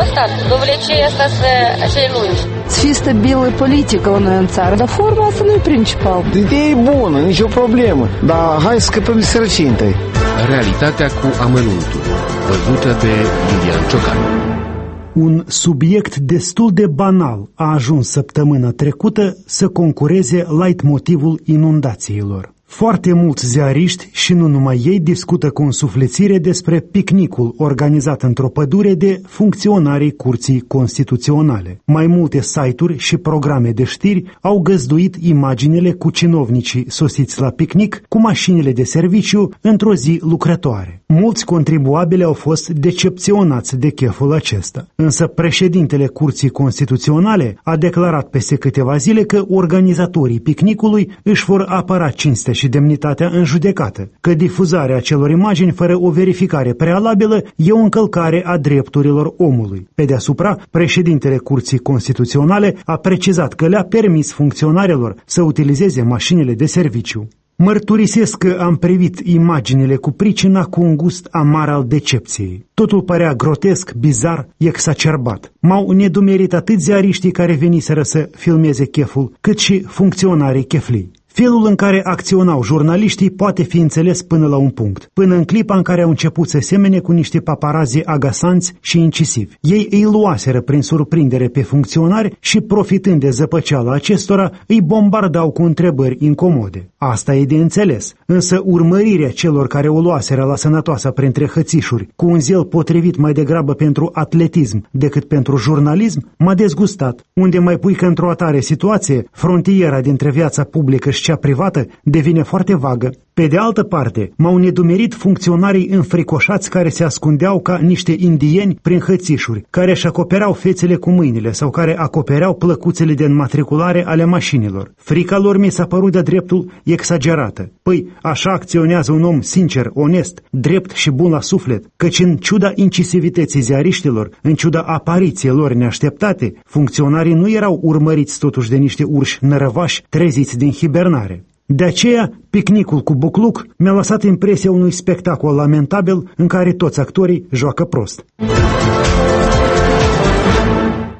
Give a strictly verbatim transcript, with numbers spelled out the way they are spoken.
stat. Dovlecei asta să acei lungi. Să fie stabilă politică la noi în țară, dar forma asta nu e principal. Ideea e bună, nicio problemă, dar hai să scăpăm de sărăcie întâi. Realitatea cu amănuntul, văzută de Iulian Ciocanu. Un subiect destul de banal a ajuns săptămâna trecută să concureze leitmotivul inundațiilor. Foarte mulți ziariști și nu numai ei discută cu însuflețire despre picnicul organizat într-o pădure de funcționarii Curții Constituționale. Mai multe site-uri și programe de știri au găzduit imaginele cu cinovnicii sosiți la picnic cu mașinile de serviciu într-o zi lucrătoare. Mulți contribuabili au fost decepționați de cheful acesta, însă președintele Curții Constituționale a declarat peste câteva zile că organizatorii picnicului își vor apăra cinstea și demnitatea în judecată, că difuzarea acelor imagini fără o verificare prealabilă e o încălcare a drepturilor omului. Pe deasupra, președintele Curții Constituționale a precizat că le-a permis funcționarilor să utilizeze mașinile de serviciu. Mărturisesc că am privit imaginile cu pricina cu un gust amar al decepției. Totul părea grotesc, bizar, exacerbat. M-au nedumerit atât ziariștii care veniseră să filmeze cheful, cât și funcționarii cheflii. Felul în care acționau jurnaliștii poate fi înțeles până la un punct, până în clipa în care au început să semene cu niște paparazi agasanți și incisivi. Ei îi luaseră prin surprindere pe funcționari și, profitând de zăpăceala acestora, îi bombardau cu întrebări incomode. Asta e de înțeles, însă urmărirea celor care o luaseră la sănătoasa printre hățișuri, cu un zel potrivit mai degrabă pentru atletism decât pentru jurnalism, m-a dezgustat. Unde mai pui că într-o atare situație, frontiera dintre viața publică și cea privată devine foarte vagă. Pe de altă parte, m-au nedumerit funcționarii înfricoșați care se ascundeau ca niște indieni prin hățișuri, care își acopereau fețele cu mâinile sau care acopereau plăcuțele de înmatriculare ale mașinilor. Frica lor mi s-a părut de dreptul exagerată. Păi, așa acționează un om sincer, onest, drept și bun la suflet, căci în ciuda incisivității ziariștilor, în ciuda apariției lor neașteptate, funcționarii nu erau urmăriți totuși de niște urși nărăvași treziți din hibernare. De aceea, picnicul cu bucluc mi-a lăsat impresia unui spectacol lamentabil în care toți actorii joacă prost.